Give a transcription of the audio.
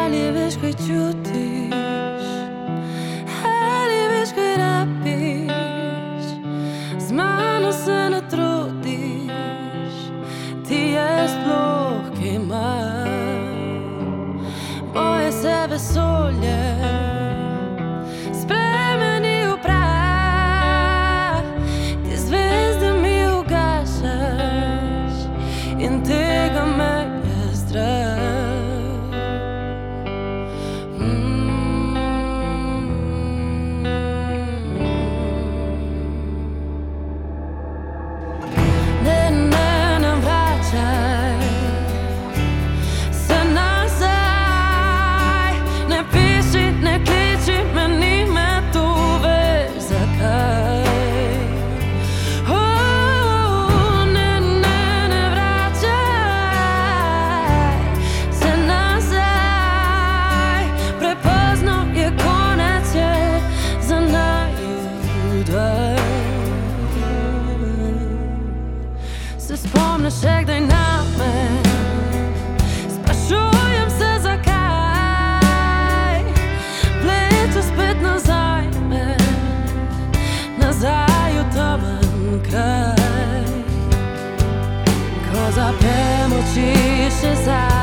Ali veš kaj čutiš, ali veš kaj rabiš, z mano se ne trudiš, ti je sploh kaj imaš. Moje se vesolje spremeni v prah, ti zvezde mi ugašaš in tega me je strah. Se spomniš še kdaj name? Sprašujem se zakaj vleče spet nazaj me, nazaj v temen kraj. Ko zaprem oči še